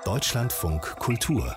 Deutschlandfunk Kultur.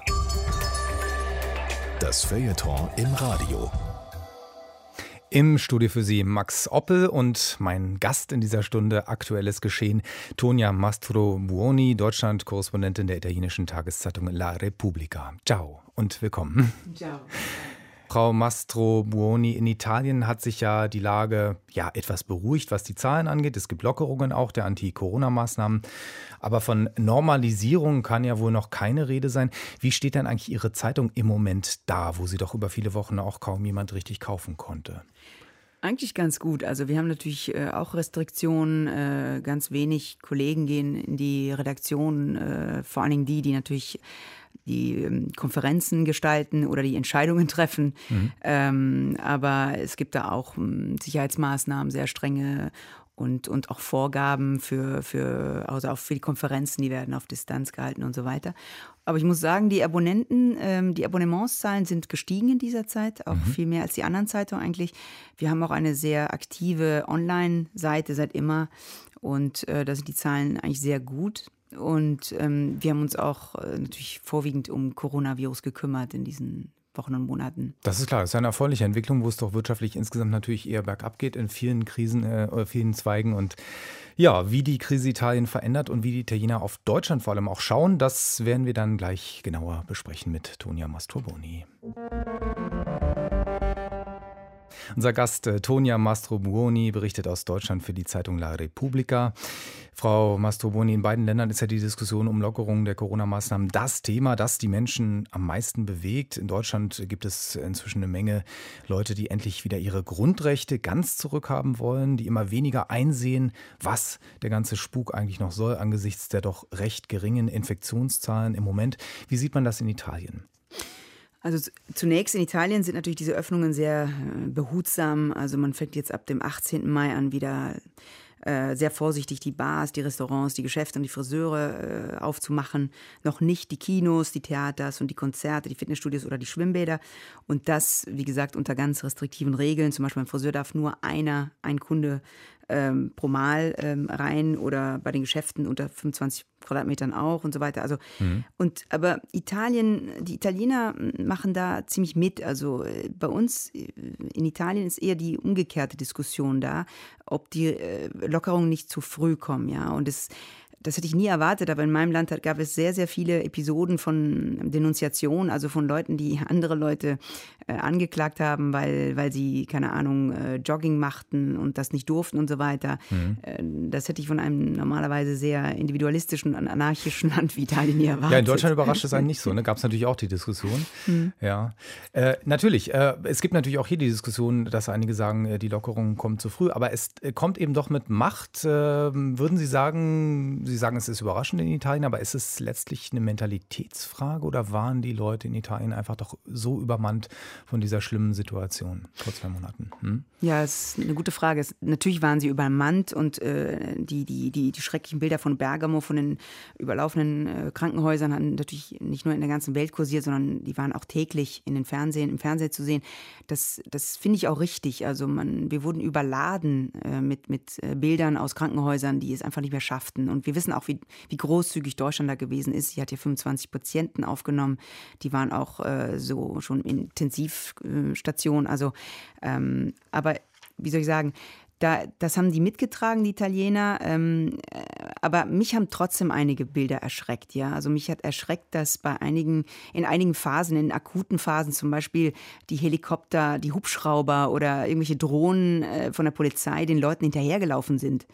Das Feuilleton im Radio. Im Studio für Sie Max Oppel und mein Gast in dieser Stunde Aktuelles Geschehen, Tonia Mastrobuoni, Deutschland-Korrespondentin der italienischen Tageszeitung La Repubblica. Ciao und willkommen. Ciao. Frau Mastrobuoni, in Italien hat sich ja die Lage etwas beruhigt, was die Zahlen angeht. Es gibt Lockerungen auch der Anti-Corona-Maßnahmen. Aber von Normalisierung kann ja wohl noch keine Rede sein. Wie steht denn eigentlich Ihre Zeitung im Moment da, wo sie doch über viele Wochen auch kaum jemand richtig kaufen konnte? Eigentlich ganz gut. Also wir haben natürlich auch Restriktionen. Ganz wenig Kollegen gehen in die Redaktion, vor allen Dingen die natürlich die Konferenzen gestalten oder die Entscheidungen treffen. Aber es gibt da auch Sicherheitsmaßnahmen, sehr strenge und auch Vorgaben also auch für die Konferenzen, die werden auf Distanz gehalten und so weiter. Aber ich muss sagen, die Abonnementszahlen sind gestiegen in dieser Zeit, auch viel mehr als die anderen Zeitungen eigentlich. Wir haben auch eine sehr aktive Online-Seite seit immer und da sind die Zahlen eigentlich sehr gut. Und wir haben uns auch natürlich vorwiegend um Coronavirus gekümmert in diesen Wochen und Monaten. Das ist klar, das ist eine erfreuliche Entwicklung, wo es doch wirtschaftlich insgesamt natürlich eher bergab geht in vielen Krisen oder vielen Zweigen. Und ja, wie die Krise Italien verändert und wie die Italiener auf Deutschland vor allem auch schauen, das werden wir dann gleich genauer besprechen mit Tonia Mastrobuoni. Unser Gast Tonia Mastrobuoni berichtet aus Deutschland für die Zeitung La Repubblica. Frau Mastrobuoni, in beiden Ländern ist ja die Diskussion um Lockerungen der Corona-Maßnahmen das Thema, das die Menschen am meisten bewegt. In Deutschland gibt es inzwischen eine Menge Leute, die endlich wieder ihre Grundrechte ganz zurückhaben wollen, die immer weniger einsehen, was der ganze Spuk eigentlich noch soll, angesichts der doch recht geringen Infektionszahlen im Moment. Wie sieht man das in Italien? Also zunächst in Italien sind natürlich diese Öffnungen sehr behutsam. Also man fängt jetzt ab dem 18. Mai an wieder sehr vorsichtig die Bars, die Restaurants, die Geschäfte und die Friseure aufzumachen. Noch nicht die Kinos, die Theaters und die Konzerte, die Fitnessstudios oder die Schwimmbäder. Und das, wie gesagt, unter ganz restriktiven Regeln. Zum Beispiel beim Friseur darf nur ein Kunde pro Mal rein oder bei den Geschäften unter 25 Quadratmetern auch und so weiter. Also, aber die Italiener machen da ziemlich mit. Also bei uns in Italien ist eher die umgekehrte Diskussion da, ob die Lockerungen nicht zu früh kommen. Ja? Und das hätte ich nie erwartet, aber in meinem Land gab es sehr, sehr viele Episoden von Denunziation, also von Leuten, die andere Leute angeklagt haben, weil sie, keine Ahnung, Jogging machten und das nicht durften und so weiter. Das hätte ich von einem normalerweise sehr individualistischen und anarchischen Land wie Italien nie erwartet. Ja, in Deutschland überrascht es einen nicht so, ne? Gab es natürlich auch die Diskussion. Ja, natürlich. Es gibt natürlich auch hier die Diskussion, dass einige sagen, die Lockerung kommt zu früh, aber es kommt eben doch mit Macht. Würden Sie sagen, es ist überraschend in Italien, aber ist es letztlich eine Mentalitätsfrage oder waren die Leute in Italien einfach doch so übermannt von dieser schlimmen Situation vor 2 Monaten? Ja, das ist eine gute Frage. Natürlich waren sie übermannt und die schrecklichen Bilder von Bergamo, von den überlaufenden Krankenhäusern hatten natürlich nicht nur in der ganzen Welt kursiert, sondern die waren auch täglich im Fernsehen zu sehen. Das finde ich auch richtig. Also wir wurden überladen mit Bildern aus Krankenhäusern, die es einfach nicht mehr schafften. Und wir wissen auch, wie großzügig Deutschland da gewesen ist. Sie hat hier 25 Patienten aufgenommen. Die waren auch so schon in Intensivstationen. Also, aber wie soll ich sagen, das haben die mitgetragen, die Italiener. Aber mich haben trotzdem einige Bilder erschreckt. Ja? Also mich hat erschreckt, dass in einigen Phasen, in akuten Phasen zum Beispiel die Helikopter, die Hubschrauber oder irgendwelche Drohnen von der Polizei den Leuten hinterhergelaufen sind.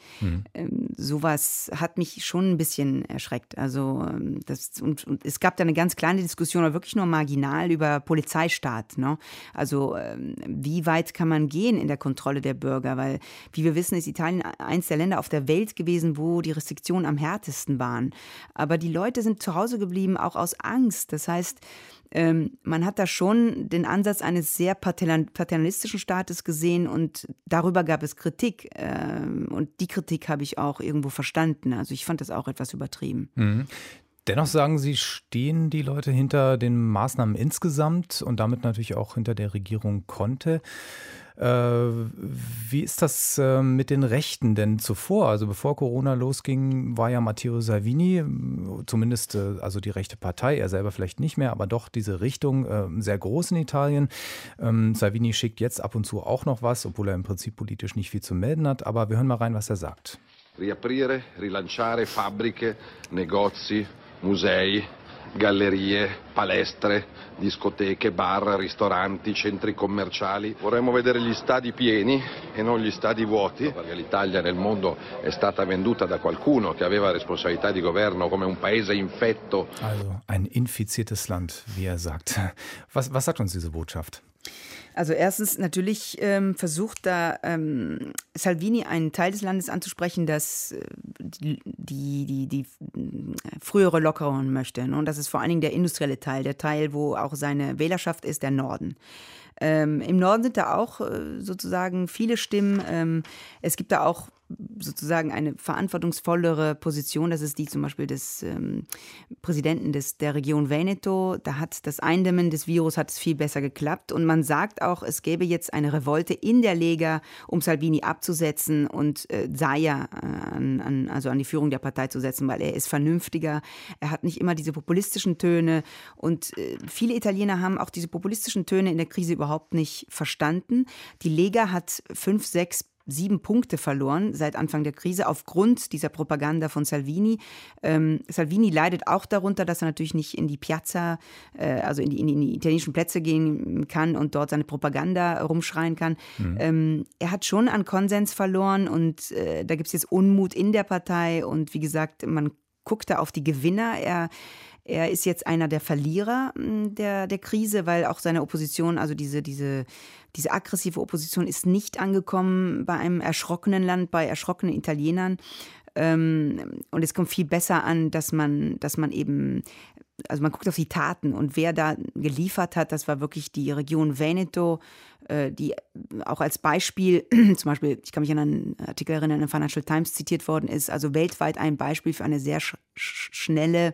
Sowas hat mich schon ein bisschen erschreckt. Also und es gab da eine ganz kleine Diskussion, aber wirklich nur marginal über Polizeistaat. Ne? Also wie weit kann man gehen in der Kontrolle der Bürger? Weil wie wir wissen, ist Italien eins der Länder auf der Welt gewesen, wo die Restriktionen am härtesten waren. Aber die Leute sind zu Hause geblieben, auch aus Angst. Das heißt, man hat da schon den Ansatz eines sehr paternalistischen Staates gesehen und darüber gab es Kritik. Und die Kritik habe ich auch irgendwo verstanden. Also ich fand das auch etwas übertrieben. Dennoch sagen Sie, stehen die Leute hinter den Maßnahmen insgesamt und damit natürlich auch hinter der Regierung Conte. Wie ist das mit den Rechten denn zuvor? Also bevor Corona losging, war ja Matteo Salvini, zumindest also die rechte Partei, er selber vielleicht nicht mehr, aber doch diese Richtung sehr groß in Italien. Salvini schickt jetzt ab und zu auch noch was, obwohl er im Prinzip politisch nicht viel zu melden hat. Aber wir hören mal rein, was er sagt. Riaprire, rilanciare fabbriche, negozi, musei, gallerie, palestre, discoteche, bar, ristoranti, centri commerciali. Vorremmo vedere gli stadi pieni e non gli stadi vuoti, perché l'Italia nel mondo è stata venduta da qualcuno che aveva responsabilità di governo come un paese infetto. Also ein infiziertes Land, wie er sagt. Was sagt uns diese Botschaft? Also erstens natürlich versucht da Salvini einen Teil des Landes anzusprechen, das die frühere Lockerung möchte. Ne? Und das ist vor allen Dingen der industrielle Teil, der Teil, wo auch seine Wählerschaft ist, der Norden. Im Norden sind da auch sozusagen viele Stimmen. Es gibt da auch sozusagen eine verantwortungsvollere Position. Das ist die zum Beispiel des Präsidenten der Region Veneto. Da hat das Eindämmen des Virus hat es viel besser geklappt. Und man sagt auch, es gäbe jetzt eine Revolte in der Lega, um Salvini abzusetzen und Zaia also an die Führung der Partei zu setzen, weil er ist vernünftiger. Er hat nicht immer diese populistischen Töne. Und viele Italiener haben auch diese populistischen Töne in der Krise überhaupt nicht verstanden. Die Lega hat 5, 6, 7 Punkte verloren seit Anfang der Krise aufgrund dieser Propaganda von Salvini. Salvini leidet auch darunter, dass er natürlich nicht in die Piazza, also in die italienischen Plätze gehen kann und dort seine Propaganda rumschreien kann. Er hat schon an Konsens verloren und da gibt es jetzt Unmut in der Partei und wie gesagt, man guckt da auf die Gewinner. Er ist jetzt einer der Verlierer der Krise, weil auch seine Opposition, also diese aggressive Opposition ist nicht angekommen bei einem erschrockenen Land, bei erschrockenen Italienern. Und es kommt viel besser an, dass man eben, also man guckt auf die Taten und wer da geliefert hat, das war wirklich die Region Veneto, die auch als Beispiel, zum Beispiel, ich kann mich an einen Artikel erinnern, in der Financial Times zitiert worden ist, also weltweit ein Beispiel für eine sehr schnelle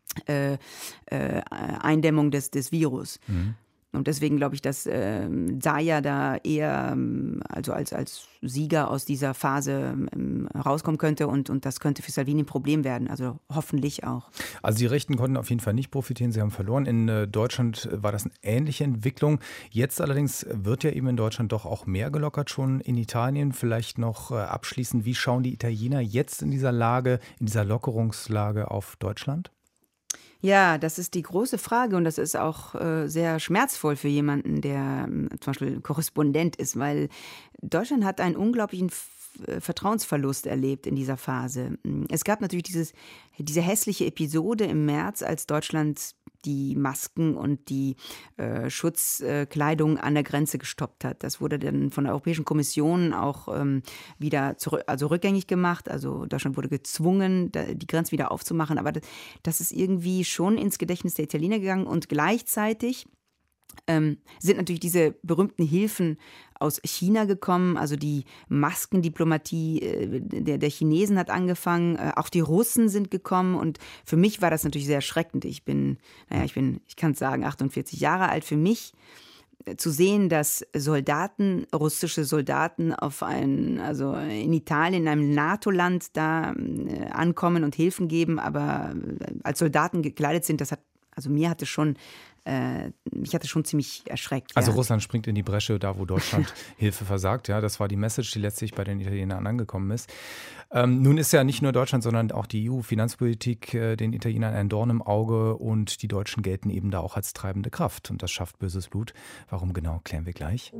Eindämmung des Virus. Und deswegen glaube ich, dass Zaia da eher also als Sieger aus dieser Phase rauskommen könnte und das könnte für Salvini ein Problem werden, also hoffentlich auch. Also die Rechten konnten auf jeden Fall nicht profitieren, sie haben verloren. In Deutschland war das eine ähnliche Entwicklung. Jetzt allerdings wird ja eben in Deutschland doch auch mehr gelockert, schon in Italien. Vielleicht noch abschließend, wie schauen die Italiener jetzt in dieser Lage, in dieser Lockerungslage auf Deutschland? Ja, das ist die große Frage und das ist auch sehr schmerzvoll für jemanden, der zum Beispiel Korrespondent ist, weil Deutschland hat einen unglaublichen Vertrauensverlust erlebt in dieser Phase. Es gab natürlich diese hässliche Episode im März, als Deutschland die Masken und die Schutzkleidung an der Grenze gestoppt hat. Das wurde dann von der Europäischen Kommission auch wieder rückgängig gemacht. Also Deutschland wurde gezwungen, die Grenzen wieder aufzumachen. Aber das ist irgendwie schon ins Gedächtnis der Italiener gegangen. Und gleichzeitig sind natürlich diese berühmten Hilfen aus China gekommen, also die Maskendiplomatie der Chinesen hat angefangen, auch die Russen sind gekommen und für mich war das natürlich sehr erschreckend. Ich kann es sagen, 48 Jahre alt. Für mich zu sehen, dass russische Soldaten also in Italien, in einem NATO-Land da ankommen und Hilfen geben, aber als Soldaten gekleidet sind, mich hatte schon ziemlich erschreckt. Also ja. Russland springt in die Bresche, da wo Deutschland Hilfe versagt. Ja, das war die Message, die letztlich bei den Italienern angekommen ist. Nun ist ja nicht nur Deutschland, sondern auch die EU-Finanzpolitik den Italienern ein Dorn im Auge und die Deutschen gelten eben da auch als treibende Kraft. Und das schafft böses Blut. Warum genau, klären wir gleich.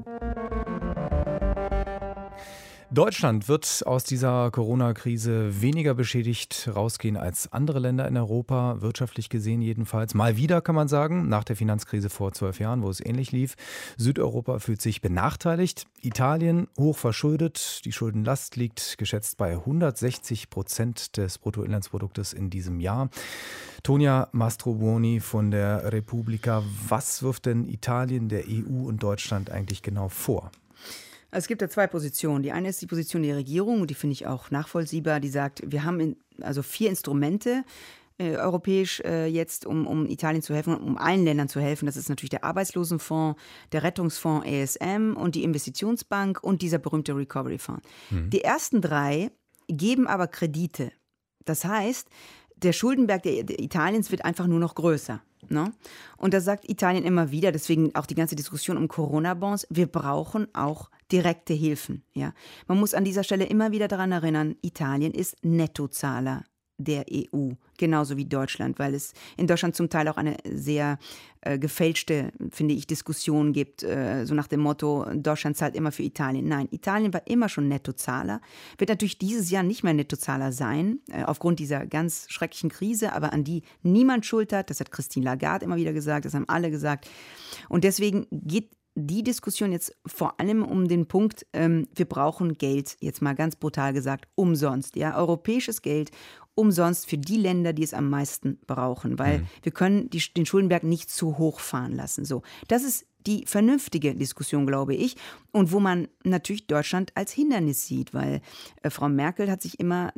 Deutschland wird aus dieser Corona-Krise weniger beschädigt rausgehen als andere Länder in Europa, wirtschaftlich gesehen jedenfalls. Mal wieder kann man sagen, nach der Finanzkrise vor 12 Jahren, wo es ähnlich lief. Südeuropa fühlt sich benachteiligt. Italien hoch verschuldet. Die Schuldenlast liegt geschätzt bei 160% des Bruttoinlandsproduktes in diesem Jahr. Tonia Mastrobuoni von der Repubblica. Was wirft denn Italien, der EU und Deutschland eigentlich genau vor? Es gibt da 2 Positionen. Die eine ist die Position der Regierung und die finde ich auch nachvollziehbar. Die sagt, wir haben 4 Instrumente, europäisch jetzt, um Italien zu helfen, um allen Ländern zu helfen. Das ist natürlich der Arbeitslosenfonds, der Rettungsfonds ESM und die Investitionsbank und dieser berühmte Recovery Fund. Die ersten 3 geben aber Kredite. Das heißt, der Schuldenberg Italiens wird einfach nur noch größer. Ne? Und da sagt Italien immer wieder, deswegen auch die ganze Diskussion um Corona-Bonds, wir brauchen auch direkte Hilfen. Ja? Man muss an dieser Stelle immer wieder daran erinnern, Italien ist Nettozahler der EU, genauso wie Deutschland, weil es in Deutschland zum Teil auch eine sehr gefälschte, finde ich, Diskussion gibt, so nach dem Motto, Deutschland zahlt immer für Italien. Nein, Italien war immer schon Nettozahler, wird natürlich dieses Jahr nicht mehr Nettozahler sein, aufgrund dieser ganz schrecklichen Krise, aber an die niemand Schuld hat. Das hat Christine Lagarde immer wieder gesagt, das haben alle gesagt. Und deswegen geht die Diskussion jetzt vor allem um den Punkt, wir brauchen Geld, jetzt mal ganz brutal gesagt, umsonst, ja, europäisches Geld, umsonst für die Länder, die es am meisten brauchen, weil wir können den Schuldenberg nicht zu hoch fahren lassen. So, das ist die vernünftige Diskussion, glaube ich, und wo man natürlich Deutschland als Hindernis sieht, weil Frau Merkel hat sich immer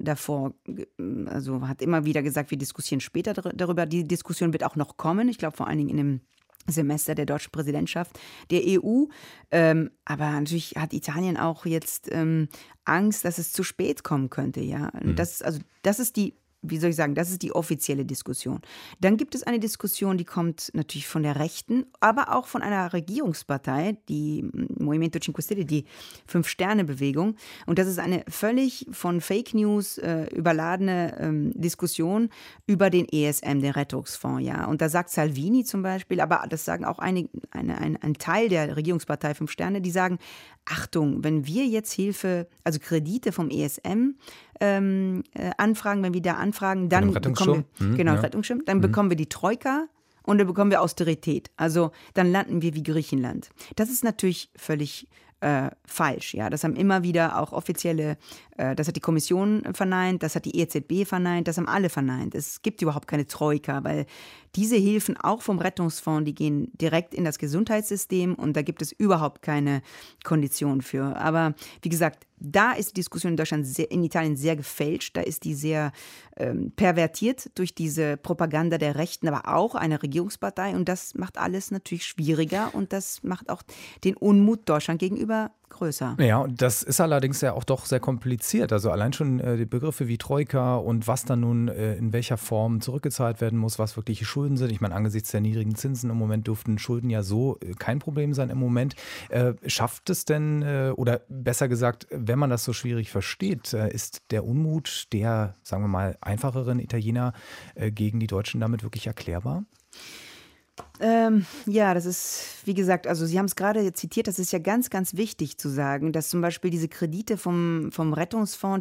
hat immer wieder gesagt, wir diskutieren später darüber. Die Diskussion wird auch noch kommen, ich glaube vor allen Dingen in dem Semester der deutschen Präsidentschaft der EU. Aber natürlich hat Italien auch jetzt Angst, dass es zu spät kommen könnte. Ja? Das ist die, wie soll ich sagen, das ist die offizielle Diskussion. Dann gibt es eine Diskussion, die kommt natürlich von der Rechten, aber auch von einer Regierungspartei, die Movimento 5 Stelle, die 5-Sterne-Bewegung. Und das ist eine völlig von Fake News überladene Diskussion über den ESM, den Rettungsfonds. Ja. Und da sagt Salvini zum Beispiel, aber das sagen auch ein Teil der Regierungspartei 5 Sterne, die sagen, Achtung, wenn wir jetzt Hilfe, also Kredite vom ESM anfragen, wenn wir da anfragen, dann bekommen wir, Rettungsschirm, dann bekommen wir die Troika und dann bekommen wir Austerität. Also dann landen wir wie Griechenland. Das ist natürlich völlig falsch. Ja, das haben immer wieder auch offizielle, das hat die Kommission verneint, das hat die EZB verneint, das haben alle verneint. Es gibt überhaupt keine Troika, weil diese Hilfen auch vom Rettungsfonds, die gehen direkt in das Gesundheitssystem und da gibt es überhaupt keine Kondition für. Aber wie gesagt, da ist die Diskussion in Deutschland, in Italien sehr gefälscht, da ist die sehr pervertiert durch diese Propaganda der Rechten, aber auch einer Regierungspartei und das macht alles natürlich schwieriger und das macht auch den Unmut Deutschland gegenüber größer. Ja, und das ist allerdings ja auch doch sehr kompliziert. Also allein schon die Begriffe wie Troika und was dann nun in welcher Form zurückgezahlt werden muss, was wirkliche Schulden sind. Ich meine, angesichts der niedrigen Zinsen im Moment dürften Schulden ja so kein Problem sein im Moment. Schafft es denn, oder besser gesagt, wenn man das so schwierig versteht, ist der Unmut der, sagen wir mal, einfacheren Italiener gegen die Deutschen damit wirklich erklärbar? Ja, das ist, wie gesagt, also Sie haben es gerade zitiert, das ist ja ganz, ganz wichtig zu sagen, dass zum Beispiel diese Kredite vom Rettungsfonds,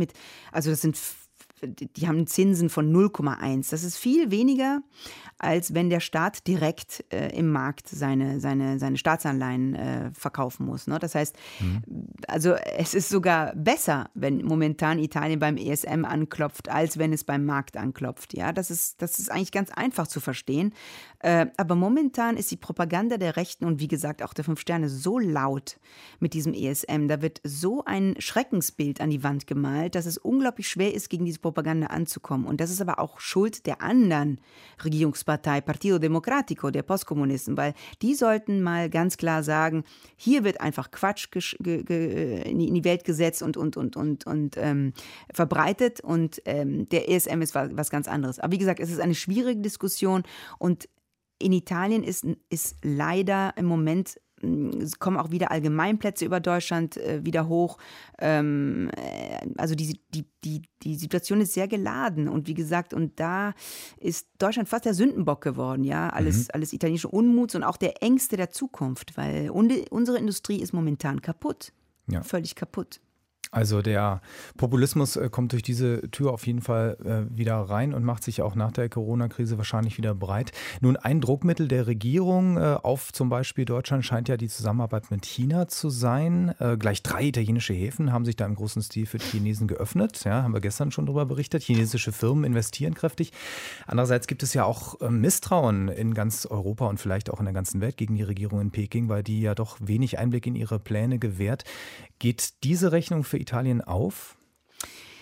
die haben Zinsen von 0,1. Das ist viel weniger, als wenn der Staat direkt im Markt seine Staatsanleihen verkaufen muss. Ne? Das heißt, also es ist sogar besser, wenn momentan Italien beim ESM anklopft, als wenn es beim Markt anklopft. Ja, das ist eigentlich ganz einfach zu verstehen. Aber momentan ist die Propaganda der Rechten und wie gesagt auch der 5 Sterne so laut mit diesem ESM. Da wird so ein Schreckensbild an die Wand gemalt, dass es unglaublich schwer ist, gegen diese Propaganda anzukommen. Und das ist aber auch Schuld der anderen Regierungspartei, Partito Democratico, der Postkommunisten, weil die sollten mal ganz klar sagen, hier wird einfach Quatsch in die Welt gesetzt und verbreitet und der ESM ist was ganz anderes. Aber wie gesagt, es ist eine schwierige Diskussion und in Italien ist leider im Moment, es kommen auch wieder Allgemeinplätze über Deutschland wieder hoch. Also die Situation ist sehr geladen und wie gesagt, und da ist Deutschland fast der Sündenbock geworden, ja, alles italienische Unmuts und auch der Ängste der Zukunft, weil unsere Industrie ist momentan kaputt, völlig kaputt. Also der Populismus kommt durch diese Tür auf jeden Fall wieder rein und macht sich auch nach der Corona-Krise wahrscheinlich wieder breit. Nun, ein Druckmittel der Regierung auf zum Beispiel Deutschland scheint ja die Zusammenarbeit mit China zu sein. Gleich 3 italienische Häfen haben sich da im großen Stil für die Chinesen geöffnet. Ja, haben wir gestern schon darüber berichtet. Chinesische Firmen investieren kräftig. Andererseits gibt es ja auch Misstrauen in ganz Europa und vielleicht auch in der ganzen Welt gegen die Regierung in Peking, weil die ja doch wenig Einblick in ihre Pläne gewährt. Geht diese Rechnung für Italien auf?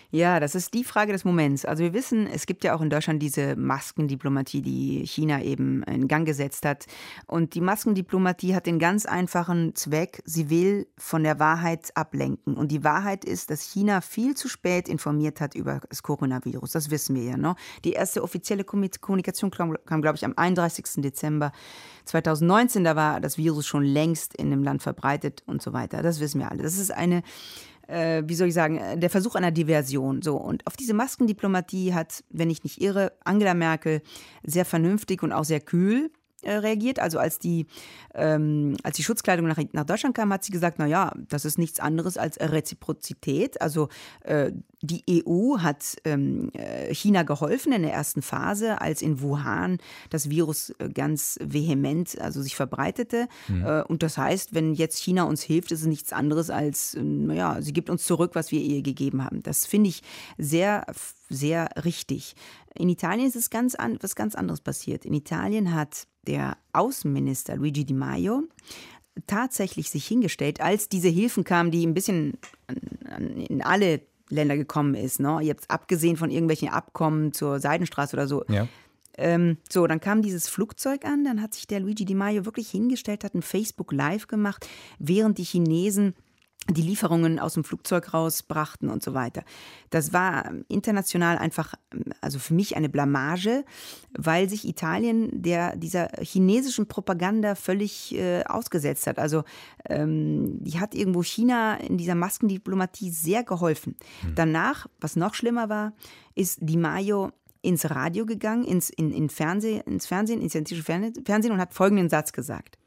Ja, das ist die Frage des Moments. Also wir wissen, es gibt ja auch in Deutschland diese Maskendiplomatie, die China eben in Gang gesetzt hat. Und die Maskendiplomatie hat den ganz einfachen Zweck, sie will von der Wahrheit ablenken. Und die Wahrheit ist, dass China viel zu spät informiert hat über das Coronavirus. Das wissen wir ja, ne? Die erste offizielle Kommunikation kam, glaube ich, am 31. Dezember 2019. Da war das Virus schon längst in dem Land verbreitet und so weiter. Das wissen wir alle. Das ist wie soll ich sagen, der Versuch einer Diversion. So. Und auf diese Maskendiplomatie hat, wenn ich nicht irre, Angela Merkel sehr vernünftig und auch sehr kühl reagiert. Also als die Schutzkleidung nach Deutschland kam, hat sie gesagt, naja, das ist nichts anderes als Reziprozität. Also die EU hat China geholfen in der ersten Phase, als in Wuhan das Virus ganz vehement sich verbreitete. Und das heißt, wenn jetzt China uns hilft, ist es nichts anderes als, naja, sie gibt uns zurück, was wir ihr gegeben haben. Das finde ich sehr, sehr richtig. In Italien ist es was ganz anderes passiert. In Italien hat der Außenminister Luigi Di Maio tatsächlich sich hingestellt, als diese Hilfen kamen, die ein bisschen in alle Länder gekommen ist. Ne? Jetzt abgesehen von irgendwelchen Abkommen zur Seidenstraße oder so. Ja. Dann kam dieses Flugzeug an, dann hat sich der Luigi Di Maio wirklich hingestellt, hat ein Facebook Live gemacht, während die Chinesen die Lieferungen aus dem Flugzeug rausbrachten und so weiter. Das war international einfach, also für mich eine Blamage, weil sich Italien dieser chinesischen Propaganda völlig ausgesetzt hat. Also die hat irgendwo China in dieser Maskendiplomatie sehr geholfen. Danach, was noch schlimmer war, ist Di Maio ins Radio gegangen, ins italienische Fernsehen und hat folgenden Satz gesagt.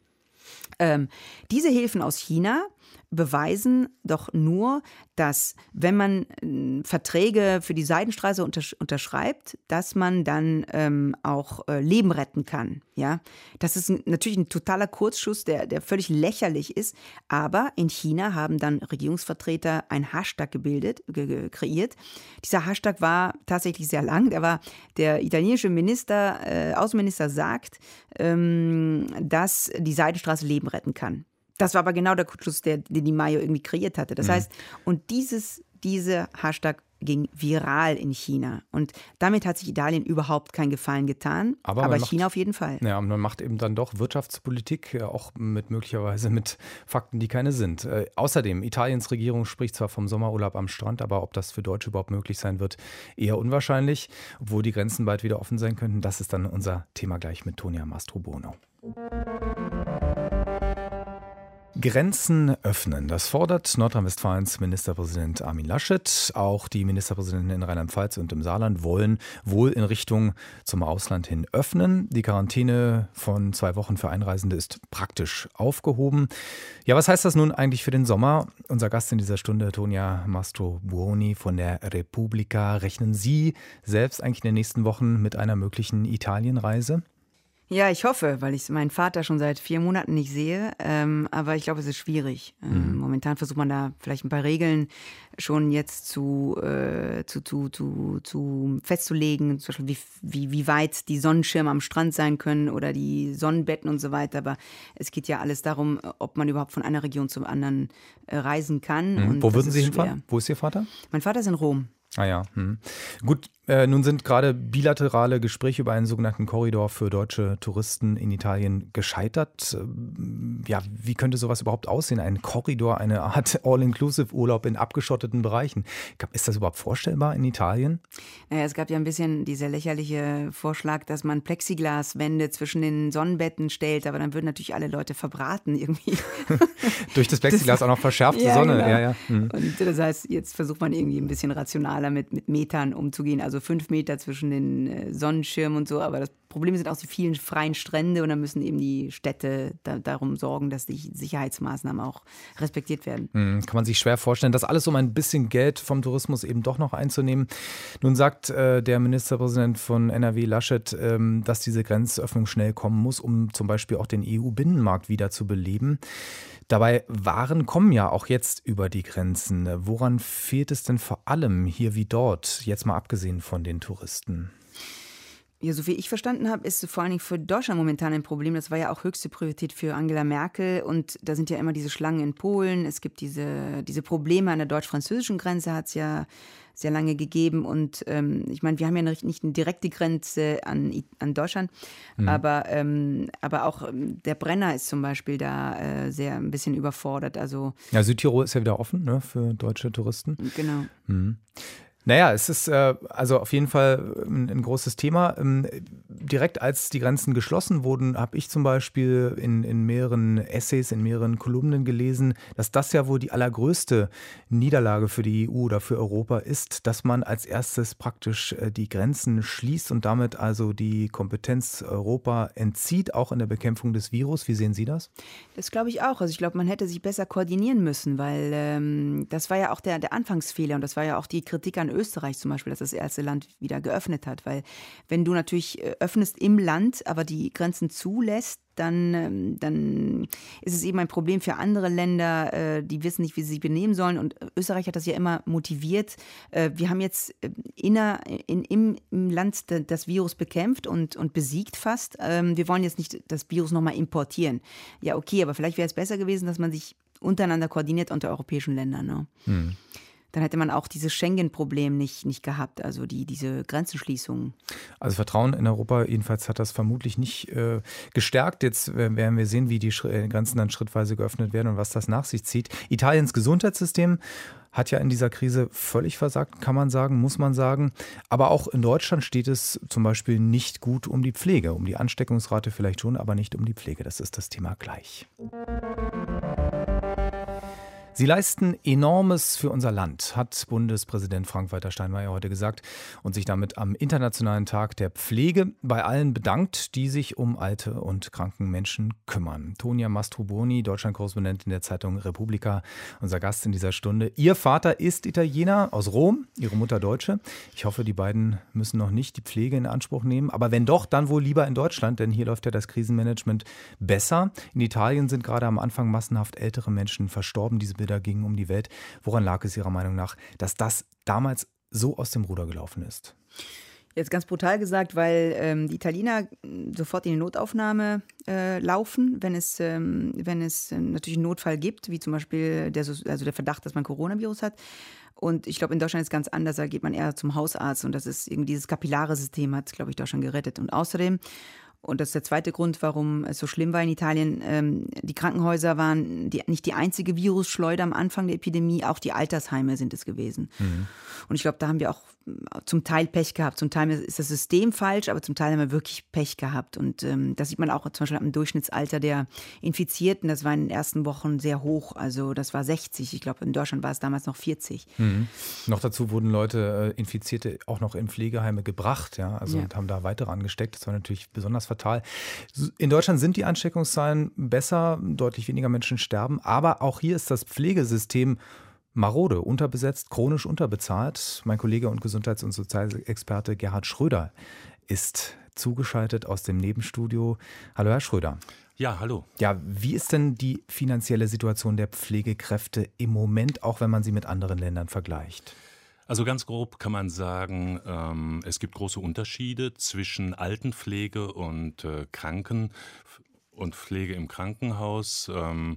Diese Hilfen aus China beweisen doch nur, dass wenn man Verträge für die Seidenstraße unterschreibt, dass man dann auch Leben retten kann. Ja? Das ist natürlich ein totaler Kurzschuss, der völlig lächerlich ist. Aber in China haben dann Regierungsvertreter einen Hashtag kreiert. Dieser Hashtag war tatsächlich sehr lang. Der italienische Außenminister sagt, dass die Seidenstraße Leben retten kann. Das war aber genau der Kurzschluss, den Di Maio irgendwie kreiert hatte. Das heißt, und dieser Hashtag ging viral in China. Und damit hat sich Italien überhaupt keinen Gefallen getan, aber China auf jeden Fall. Ja, man macht eben dann doch Wirtschaftspolitik, auch möglicherweise mit Fakten, die keine sind. Außerdem, Italiens Regierung spricht zwar vom Sommerurlaub am Strand, aber ob das für Deutsche überhaupt möglich sein wird, eher unwahrscheinlich. Obwohl die Grenzen bald wieder offen sein könnten, das ist dann unser Thema gleich mit Tonia Mastrobuoni. Grenzen öffnen, das fordert Nordrhein-Westfalens Ministerpräsident Armin Laschet. Auch die Ministerpräsidenten in Rheinland-Pfalz und im Saarland wollen wohl in Richtung zum Ausland hin öffnen. Die Quarantäne von 2 Wochen für Einreisende ist praktisch aufgehoben. Ja, was heißt das nun eigentlich für den Sommer? Unser Gast in dieser Stunde, Tonia Mastrobuoni von der Repubblica. Rechnen Sie selbst eigentlich in den nächsten Wochen mit einer möglichen Italienreise? Ja, ich hoffe, weil ich meinen Vater schon seit 4 Monaten nicht sehe. Aber ich glaube, es ist schwierig. Momentan versucht man da vielleicht ein paar Regeln schon jetzt zu festzulegen, zum Beispiel wie weit die Sonnenschirme am Strand sein können oder die Sonnenbetten und so weiter. Aber es geht ja alles darum, ob man überhaupt von einer Region zum anderen reisen kann. Und wo würden Sie hinfahren? Wo ist Ihr Vater? Mein Vater ist in Rom. Ah ja, Gut, nun sind gerade bilaterale Gespräche über einen sogenannten Korridor für deutsche Touristen in Italien gescheitert. Ja, wie könnte sowas überhaupt aussehen? Ein Korridor, eine Art All-Inclusive-Urlaub in abgeschotteten Bereichen. Ist das überhaupt vorstellbar in Italien? Naja, es gab ja ein bisschen dieser lächerliche Vorschlag, dass man Plexiglaswände zwischen den Sonnenbetten stellt, aber dann würden natürlich alle Leute verbraten irgendwie. Durch das Plexiglas auch noch verschärfte Sonne. Genau. Ja. Und das heißt, jetzt versucht man irgendwie ein bisschen rationaler mit Metern umzugehen, also 5 Meter zwischen den Sonnenschirmen und so, aber das Problem sind auch die vielen freien Strände und dann müssen eben die Städte darum sorgen, dass die Sicherheitsmaßnahmen auch respektiert werden. Kann man sich schwer vorstellen, das alles um ein bisschen Geld vom Tourismus eben doch noch einzunehmen. Nun sagt der Ministerpräsident von NRW Laschet, dass diese Grenzöffnung schnell kommen muss, um zum Beispiel auch den EU-Binnenmarkt wieder zu beleben. Dabei Waren kommen ja auch jetzt über die Grenzen. Woran fehlt es denn vor allem hier wie dort, jetzt mal abgesehen von den Touristen? Ja, so wie ich verstanden habe, ist vor allen Dingen für Deutschland momentan ein Problem. Das war ja auch höchste Priorität für Angela Merkel. Und da sind ja immer diese Schlangen in Polen. Es gibt diese Probleme an der deutsch-französischen Grenze, hat es ja sehr lange gegeben. Und ich meine, wir haben ja nicht eine direkte Grenze an Deutschland, aber auch der Brenner ist zum Beispiel da sehr ein bisschen überfordert. Also, ja, Südtirol ist ja wieder offen, ne, für deutsche Touristen. Genau. Naja, es ist also auf jeden Fall ein großes Thema. Direkt als die Grenzen geschlossen wurden, habe ich zum Beispiel in mehreren Essays, in mehreren Kolumnen gelesen, dass das ja wohl die allergrößte Niederlage für die EU oder für Europa ist, dass man als erstes praktisch die Grenzen schließt und damit also die Kompetenz Europa entzieht, auch in der Bekämpfung des Virus. Wie sehen Sie das? Das glaube ich auch. Also ich glaube, man hätte sich besser koordinieren müssen, weil das war ja auch der Anfangsfehler und das war ja auch die Kritik an Österreich zum Beispiel, dass das erste Land wieder geöffnet hat. Weil wenn du natürlich öffnest im Land, aber die Grenzen zulässt, dann ist es eben ein Problem für andere Länder, die wissen nicht, wie sie sich benehmen sollen. Und Österreich hat das ja immer motiviert. Wir haben jetzt im Land das Virus bekämpft und besiegt fast. Wir wollen jetzt nicht das Virus nochmal importieren. Ja, okay, aber vielleicht wäre es besser gewesen, dass man sich untereinander koordiniert unter europäischen Ländern. Ne? Dann hätte man auch dieses Schengen-Problem nicht gehabt, also diese Grenzenschließungen. Also Vertrauen in Europa jedenfalls hat das vermutlich nicht gestärkt. Jetzt werden wir sehen, wie die Grenzen dann schrittweise geöffnet werden und was das nach sich zieht. Italiens Gesundheitssystem hat ja in dieser Krise völlig versagt, kann man sagen, muss man sagen. Aber auch in Deutschland steht es zum Beispiel nicht gut um die Pflege. Um die Ansteckungsrate vielleicht schon, aber nicht um die Pflege. Das ist das Thema gleich. Sie leisten Enormes für unser Land, hat Bundespräsident Frank-Walter Steinmeier heute gesagt und sich damit am Internationalen Tag der Pflege bei allen bedankt, die sich um alte und kranken Menschen kümmern. Tonia Mastrobuoni, Deutschland-Korrespondentin der Zeitung Repubblica, unser Gast in dieser Stunde. Ihr Vater ist Italiener aus Rom, Ihre Mutter Deutsche. Ich hoffe, die beiden müssen noch nicht die Pflege in Anspruch nehmen. Aber wenn doch, dann wohl lieber in Deutschland, denn hier läuft ja das Krisenmanagement besser. In Italien sind gerade am Anfang massenhaft ältere Menschen verstorben. Diese Bilder gingen um die Welt. Woran lag es Ihrer Meinung nach, dass das damals so aus dem Ruder gelaufen ist? Jetzt ganz brutal gesagt, weil die Italiener sofort in die Notaufnahme laufen, wenn es natürlich einen Notfall gibt, wie zum Beispiel der Verdacht, dass man Coronavirus hat. Und ich glaube, in Deutschland ist es ganz anders, da geht man eher zum Hausarzt und das ist irgendwie dieses kapillare System hat, glaube ich, Deutschland gerettet. Und außerdem, und das ist der zweite Grund, warum es so schlimm war in Italien, die Krankenhäuser waren nicht die einzige Virusschleuder am Anfang der Epidemie, auch die Altersheime sind es gewesen. Und ich glaube, da haben wir auch zum Teil Pech gehabt. Zum Teil ist das System falsch, aber zum Teil haben wir wirklich Pech gehabt. Und das sieht man auch zum Beispiel am Durchschnittsalter der Infizierten. Das war in den ersten Wochen sehr hoch. Also das war 60. Ich glaube, in Deutschland war es damals noch 40. Noch dazu wurden Leute, Infizierte, auch noch in Pflegeheime gebracht, ja, und haben da weitere angesteckt. Das war natürlich besonders fatal. In Deutschland sind die Ansteckungszahlen besser, deutlich weniger Menschen sterben. Aber auch hier ist das Pflegesystem marode, unterbesetzt, chronisch unterbezahlt. Mein Kollege und Gesundheits- und Sozialexperte Gerhard Schröder ist zugeschaltet aus dem Nebenstudio. Hallo, Herr Schröder. Ja, hallo. Ja, wie ist denn die finanzielle Situation der Pflegekräfte im Moment, auch wenn man sie mit anderen Ländern vergleicht? Also ganz grob kann man sagen, es gibt große Unterschiede zwischen Altenpflege und Kranken- und Pflege im Krankenhaus.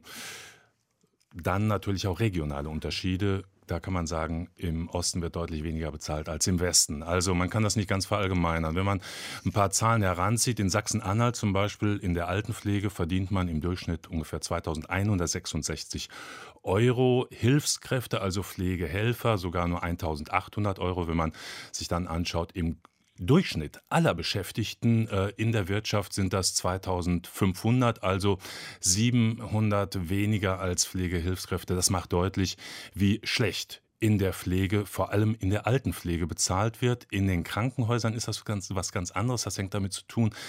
Dann natürlich auch regionale Unterschiede. Da kann man sagen, im Osten wird deutlich weniger bezahlt als im Westen. Also man kann das nicht ganz verallgemeinern. Wenn man ein paar Zahlen heranzieht, in Sachsen-Anhalt zum Beispiel in der Altenpflege verdient man im Durchschnitt ungefähr 2.166 €. Hilfskräfte, also Pflegehelfer, sogar nur 1.800 €. Wenn man sich dann anschaut, im Durchschnitt aller Beschäftigten in der Wirtschaft sind das 2.500, also 700 weniger als Pflegehilfskräfte. Das macht deutlich, wie schlecht in der Pflege, vor allem in der Altenpflege bezahlt wird. In den Krankenhäusern ist das was ganz anderes. Das hängt damit zu tun,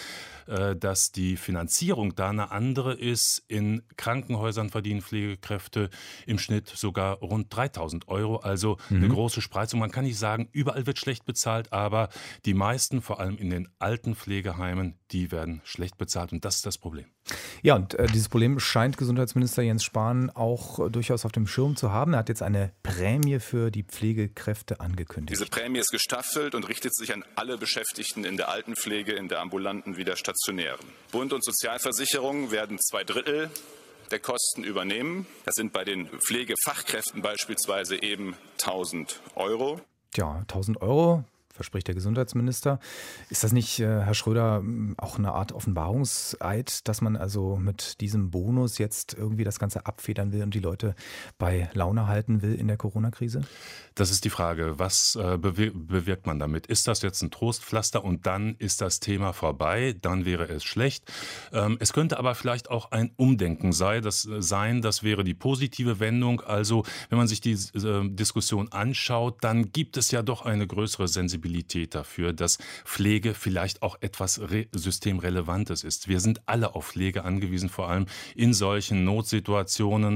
dass die Finanzierung da eine andere ist. In Krankenhäusern verdienen Pflegekräfte im Schnitt sogar rund 3.000 Euro, also eine große Spreizung. Man kann nicht sagen, überall wird schlecht bezahlt, aber die meisten, vor allem in den alten Pflegeheimen, die werden schlecht bezahlt und das ist das Problem. Ja, und dieses Problem scheint Gesundheitsminister Jens Spahn auch durchaus auf dem Schirm zu haben. Er hat jetzt eine Prämie für die Pflegekräfte angekündigt. Diese Prämie ist gestaffelt und richtet sich an alle Beschäftigten in der Altenpflege, in der ambulanten wie der stationären. Bund und Sozialversicherung werden 2/3 der Kosten übernehmen. Das sind bei den Pflegefachkräften beispielsweise eben 1.000 Euro. Ja, 1.000 Euro, verspricht der Gesundheitsminister. Ist das nicht, Herr Schröder, auch eine Art Offenbarungseid, dass man also mit diesem Bonus jetzt irgendwie das Ganze abfedern will und die Leute bei Laune halten will in der Corona-Krise? Das ist die Frage, was bewirkt man damit? Ist das jetzt ein Trostpflaster und dann ist das Thema vorbei, dann wäre es schlecht. Es könnte aber vielleicht auch ein Umdenken sein, das wäre die positive Wendung. Also wenn man sich die Diskussion anschaut, dann gibt es ja doch eine größere Sensibilität dafür, dass Pflege vielleicht auch etwas Systemrelevantes ist. Wir sind alle auf Pflege angewiesen, vor allem in solchen Notsituationen.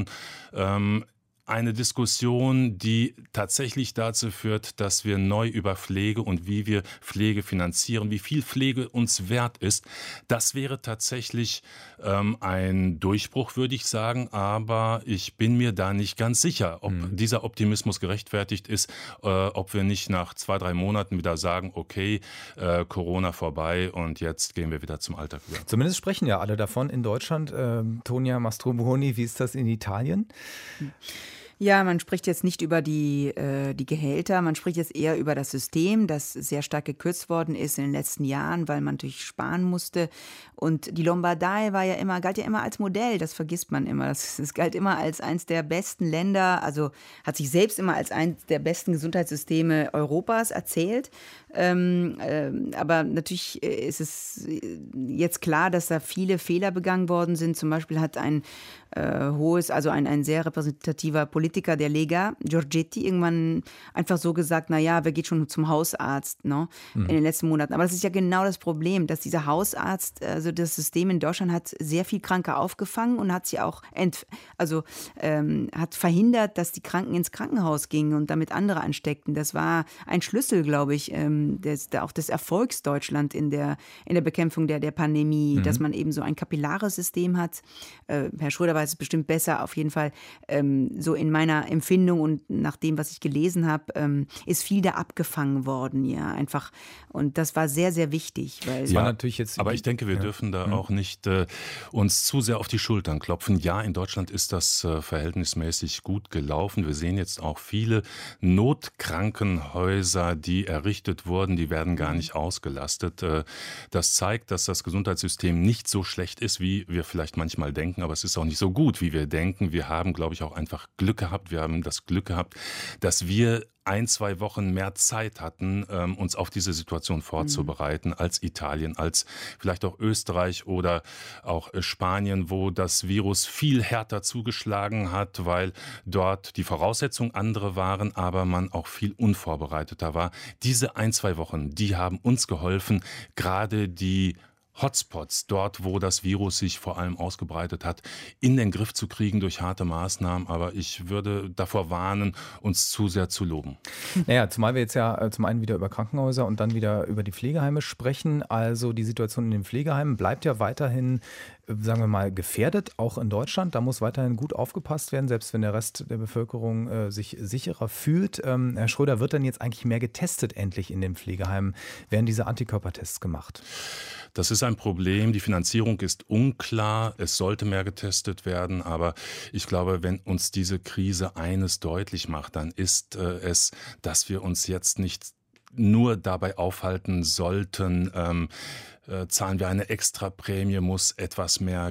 Eine Diskussion, die tatsächlich dazu führt, dass wir neu über Pflege und wie wir Pflege finanzieren, wie viel Pflege uns wert ist. Das wäre tatsächlich ein Durchbruch, würde ich sagen. Aber ich bin mir da nicht ganz sicher, ob dieser Optimismus gerechtfertigt ist, ob wir nicht nach 2-3 Monaten wieder sagen, okay, Corona vorbei und jetzt gehen wir wieder zum Alltag über. Zumindest sprechen ja alle davon in Deutschland. Tonia Mastrobuoni, wie ist das in Italien? Ja, man spricht jetzt nicht über die Gehälter, man spricht jetzt eher über das System, das sehr stark gekürzt worden ist in den letzten Jahren, weil man natürlich sparen musste. Und die Lombardei galt ja immer als Modell, das vergisst man immer. Es galt immer als eins der besten Länder, also hat sich selbst immer als eins der besten Gesundheitssysteme Europas erzählt. Aber natürlich ist es jetzt klar, dass da viele Fehler begangen worden sind. Zum Beispiel hat ein sehr repräsentativer Politiker der Lega, Giorgetti, irgendwann einfach so gesagt, naja, wer geht schon zum Hausarzt, ne, in den letzten Monaten. Aber das ist ja genau das Problem, dass dieser Hausarzt, also das System in Deutschland hat sehr viel Kranke aufgefangen und hat sie auch hat verhindert, dass die Kranken ins Krankenhaus gingen und damit andere ansteckten. Das war ein Schlüssel, glaube ich, auch des Erfolgs Deutschland in der Bekämpfung der Pandemie, dass man eben so ein kapillares System hat. Herr Schröder weiß es bestimmt besser, auf jeden Fall so in meiner Empfindung und nach dem, was ich gelesen habe, ist viel da abgefangen worden, ja, einfach. Und das war sehr, sehr wichtig. Weil war natürlich jetzt, aber ich denke, wir dürfen da auch nicht uns zu sehr auf die Schultern klopfen. Ja, in Deutschland ist das verhältnismäßig gut gelaufen. Wir sehen jetzt auch viele Notkrankenhäuser, die errichtet wurden, die werden gar nicht ausgelastet. Das zeigt, dass das Gesundheitssystem nicht so schlecht ist, wie wir vielleicht manchmal denken, aber es ist auch nicht so gut, wie wir denken. Wir haben, glaube ich, auch einfach Glück gehabt. Wir haben das Glück gehabt, dass wir 1-2 Wochen mehr Zeit hatten, uns auf diese Situation vorzubereiten, als Italien, als vielleicht auch Österreich oder auch Spanien, wo das Virus viel härter zugeschlagen hat, weil dort die Voraussetzungen andere waren, aber man auch viel unvorbereiteter war. Diese 1-2 Wochen, die haben uns geholfen, gerade die Hotspots, dort wo das Virus sich vor allem ausgebreitet hat, in den Griff zu kriegen durch harte Maßnahmen. Aber ich würde davor warnen, uns zu sehr zu loben. Naja, zumal wir jetzt ja zum einen wieder über Krankenhäuser und dann wieder über die Pflegeheime sprechen. Also die Situation in den Pflegeheimen bleibt ja weiterhin, sagen wir mal, gefährdet, auch in Deutschland. Da muss weiterhin gut aufgepasst werden, selbst wenn der Rest der Bevölkerung sich sicherer fühlt. Herr Schröder, wird denn jetzt eigentlich mehr getestet endlich in den Pflegeheimen? Werden diese Antikörpertests gemacht? Das ist ein Problem. Die Finanzierung ist unklar. Es sollte mehr getestet werden. Aber ich glaube, wenn uns diese Krise eines deutlich macht, dann ist es, dass wir uns jetzt nicht nur dabei aufhalten sollten, zahlen wir eine Extraprämie, muss etwas mehr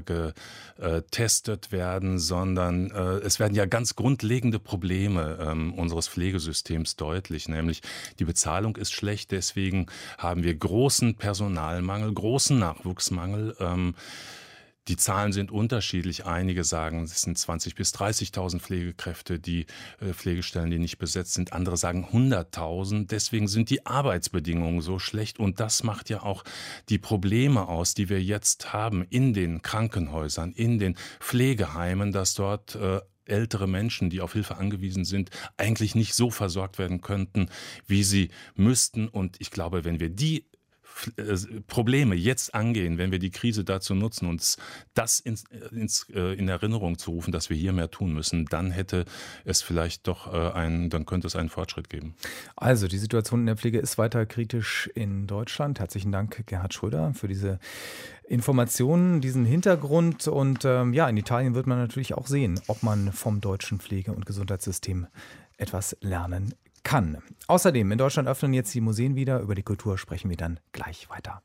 getestet werden, sondern es werden ja ganz grundlegende Probleme unseres Pflegesystems deutlich, nämlich die Bezahlung ist schlecht, deswegen haben wir großen Personalmangel, großen Nachwuchsmangel. Die Zahlen sind unterschiedlich. Einige sagen, es sind 20.000 bis 30.000 Pflegekräfte, die Pflegestellen, die nicht besetzt sind. Andere sagen 100.000. Deswegen sind die Arbeitsbedingungen so schlecht. Und das macht ja auch die Probleme aus, die wir jetzt haben in den Krankenhäusern, in den Pflegeheimen, dass dort ältere Menschen, die auf Hilfe angewiesen sind, eigentlich nicht so versorgt werden könnten, wie sie müssten. Und ich glaube, wenn wir die Probleme jetzt angehen, wenn wir die Krise dazu nutzen, uns das in Erinnerung zu rufen, dass wir hier mehr tun müssen, dann hätte es vielleicht doch dann könnte es einen Fortschritt geben. Also die Situation in der Pflege ist weiter kritisch in Deutschland. Herzlichen Dank, Gerhard Schröder, für diese Informationen, diesen Hintergrund. Und in Italien wird man natürlich auch sehen, ob man vom deutschen Pflege- und Gesundheitssystem etwas lernen kann. Außerdem, in Deutschland öffnen jetzt die Museen wieder. Über die Kultur sprechen wir dann gleich weiter.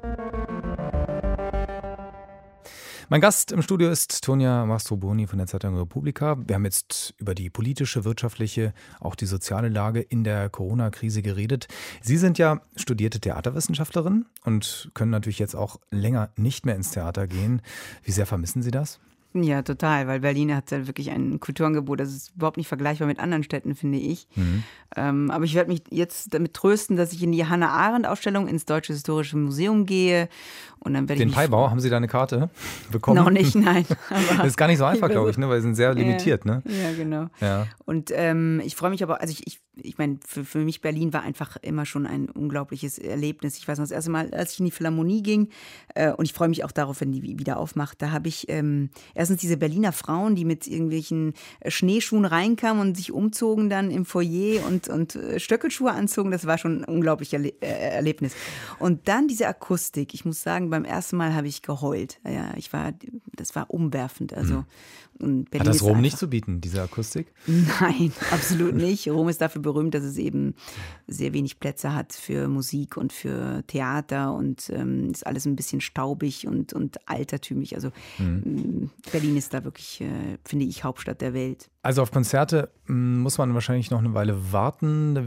Mein Gast im Studio ist Tonia Mastroboni von der Zeitung Republika. Wir haben jetzt über die politische, wirtschaftliche, auch die soziale Lage in der Corona-Krise geredet. Sie sind ja studierte Theaterwissenschaftlerin und können natürlich jetzt auch länger nicht mehr ins Theater gehen. Wie sehr vermissen Sie das? Ja, total, weil Berlin hat ja wirklich ein Kulturangebot, das ist überhaupt nicht vergleichbar mit anderen Städten, finde ich. Aber ich werde mich jetzt damit trösten, dass ich in die Hannah-Arendt-Ausstellung ins Deutsche Historische Museum gehe. Und dann werde Den Paibau, haben Sie da eine Karte bekommen? Noch nicht, nein. Das ist gar nicht so einfach, glaube ich, ne? Weil sie sind sehr limitiert. Ne? Ja, genau. Ja. Und ich freue mich aber, also ich meine, für mich Berlin war einfach immer schon ein unglaubliches Erlebnis. Ich weiß noch, das erste Mal, als ich in die Philharmonie ging, und ich freue mich auch darauf, wenn die wieder aufmacht, da habe ich erstens diese Berliner Frauen, die mit irgendwelchen Schneeschuhen reinkamen und sich umzogen dann im Foyer und Stöckelschuhe anzogen. Das war schon ein unglaubliches Erlebnis. Und dann diese Akustik. Ich muss sagen, beim ersten Mal habe ich geheult. Ja, das war umwerfend. Also, und Berlin hat das ist Rom nicht zu bieten, diese Akustik? Nein, absolut nicht. Rom ist dafür berühmt, dass es eben sehr wenig Plätze hat für Musik und für Theater und ist alles ein bisschen staubig und altertümlich. Also Berlin ist da wirklich, finde ich, Hauptstadt der Welt. Also auf Konzerte muss man wahrscheinlich noch eine Weile warten.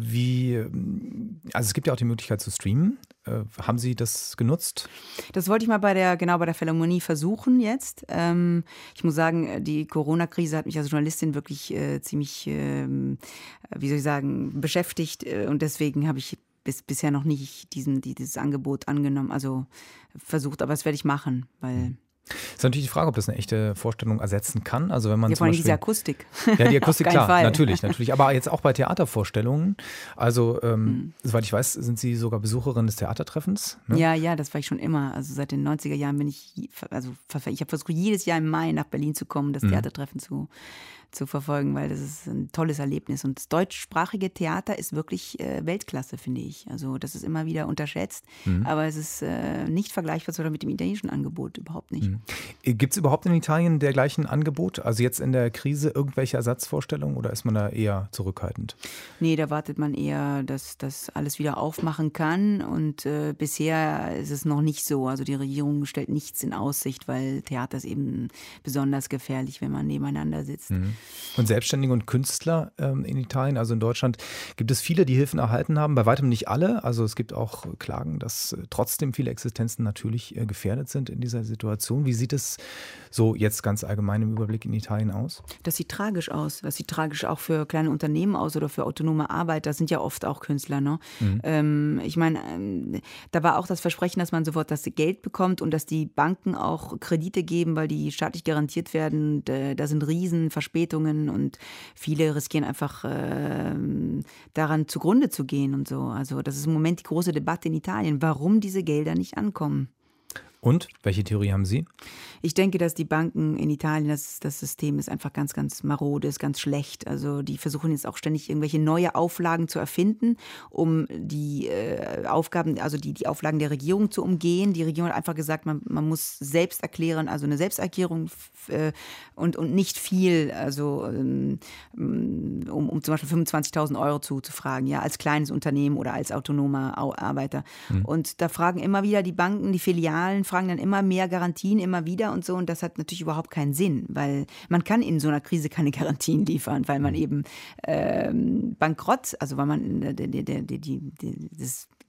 Also es gibt ja auch die Möglichkeit zu streamen. Haben Sie das genutzt? Das wollte ich mal bei der Philharmonie versuchen jetzt. Ich muss sagen, die Corona-Krise hat mich als Journalistin wirklich ziemlich, wie soll ich sagen, beschäftigt. Und deswegen habe ich bisher noch nicht dieses Angebot angenommen, also versucht. Aber das werde ich machen, weil... Ist natürlich die Frage, ob das eine echte Vorstellung ersetzen kann. Also wenn man vor allem diese Akustik. Ja, die Akustik, Auf keinen klar, Fall. natürlich. Aber jetzt auch bei Theatervorstellungen. Also, soweit ich weiß, sind Sie sogar Besucherin des Theatertreffens. Ne? Ja, das war ich schon immer. Also seit den 90er Jahren ich habe versucht, jedes Jahr im Mai nach Berlin zu kommen, das Theatertreffen zu verfolgen, weil das ist ein tolles Erlebnis. Und das deutschsprachige Theater ist wirklich Weltklasse, finde ich. Also das ist immer wieder unterschätzt, aber es ist nicht vergleichbar mit dem italienischen Angebot, überhaupt nicht. Gibt es überhaupt in Italien dergleichen Angebot? Also jetzt in der Krise irgendwelche Ersatzvorstellungen oder ist man da eher zurückhaltend? Nee, da wartet man eher, dass das alles wieder aufmachen kann und bisher ist es noch nicht so. Also die Regierung stellt nichts in Aussicht, weil Theater ist eben besonders gefährlich, wenn man nebeneinander sitzt. Und Selbstständige und Künstler in Italien, also in Deutschland, gibt es viele, die Hilfen erhalten haben, bei weitem nicht alle. Also es gibt auch Klagen, dass trotzdem viele Existenzen natürlich gefährdet sind in dieser Situation. Wie sieht es so jetzt ganz allgemein im Überblick in Italien aus? Das sieht tragisch aus. Das sieht tragisch auch für kleine Unternehmen aus oder für autonome Arbeiter. Das sind ja oft auch Künstler. Ne? Ich meine, da war auch das Versprechen, dass man sofort das Geld bekommt und dass die Banken auch Kredite geben, weil die staatlich garantiert werden. Da sind Riesenverspätungen und viele riskieren einfach daran zugrunde zu gehen und so. Also das ist im Moment die große Debatte in Italien, warum diese Gelder nicht ankommen. Und welche Theorie haben Sie? Ich denke, dass die Banken in Italien, das System ist einfach ganz, ganz marode, ist ganz schlecht. Also die versuchen jetzt auch ständig irgendwelche neue Auflagen zu erfinden, um die Aufgaben, also die Auflagen der Regierung zu umgehen. Die Regierung hat einfach gesagt, man muss selbst erklären, also eine Selbsterklärung und nicht viel, also um zum Beispiel 25.000 Euro zu fragen, ja, als kleines Unternehmen oder als autonomer Arbeiter. Und da fragen immer wieder die Banken, die Filialen, fragen dann immer mehr Garantien, immer wieder und so. Und das hat natürlich überhaupt keinen Sinn, weil man kann in so einer Krise keine Garantien liefern, weil man eben bankrott, also weil man das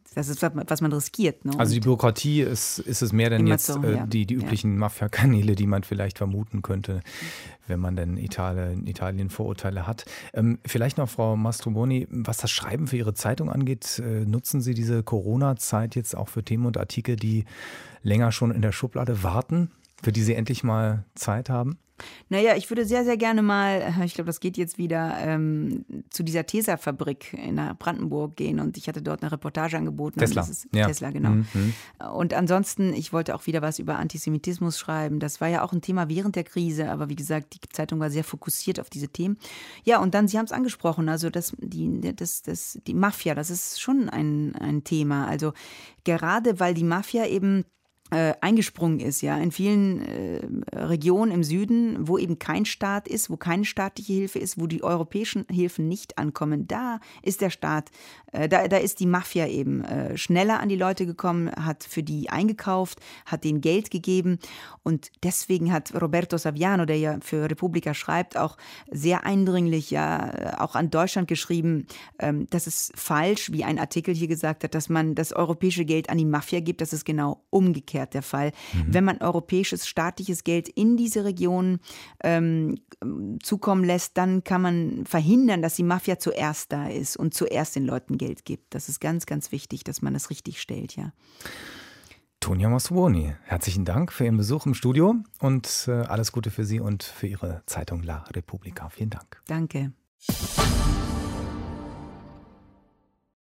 Das ist, was man riskiert. Ne? Also die Bürokratie ist es mehr denn jetzt so, die üblichen Mafia-Kanäle, die man vielleicht vermuten könnte, wenn man denn in Italien Vorurteile hat. Vielleicht noch, Frau Mastrobuoni, was das Schreiben für Ihre Zeitung angeht, nutzen Sie diese Corona-Zeit jetzt auch für Themen und Artikel, die länger schon in der Schublade warten, für die Sie endlich mal Zeit haben? Naja, ich würde sehr, sehr gerne mal, ich glaube, das geht jetzt wieder, zu dieser Tesa-Fabrik in Brandenburg gehen und ich hatte dort eine Reportage angeboten. Tesla. Tesla, genau. Und ansonsten, ich wollte auch wieder was über Antisemitismus schreiben. Das war ja auch ein Thema während der Krise, aber wie gesagt, die Zeitung war sehr fokussiert auf diese Themen. Ja, und dann, Sie haben es angesprochen, also die Mafia, das ist schon ein Thema. Also gerade weil die Mafia eben eingesprungen ist, ja, in vielen Regionen im Süden, wo eben kein Staat ist, wo keine staatliche Hilfe ist, wo die europäischen Hilfen nicht ankommen, da ist der Staat, da ist die Mafia eben schneller an die Leute gekommen, hat für die eingekauft, hat denen Geld gegeben und deswegen hat Roberto Saviano, der ja für Repubblica schreibt, auch sehr eindringlich ja auch an Deutschland geschrieben, dass es falsch, wie ein Artikel hier gesagt hat, dass man das europäische Geld an die Mafia gibt, das ist genau umgekehrt der Fall. Wenn man europäisches, staatliches Geld in diese Region zukommen lässt, dann kann man verhindern, dass die Mafia zuerst da ist und zuerst den Leuten Geld gibt. Das ist ganz, ganz wichtig, dass man das richtig stellt, ja. Tonia Mastrobuoni, herzlichen Dank für Ihren Besuch im Studio und alles Gute für Sie und für Ihre Zeitung La Repubblica. Vielen Dank. Danke.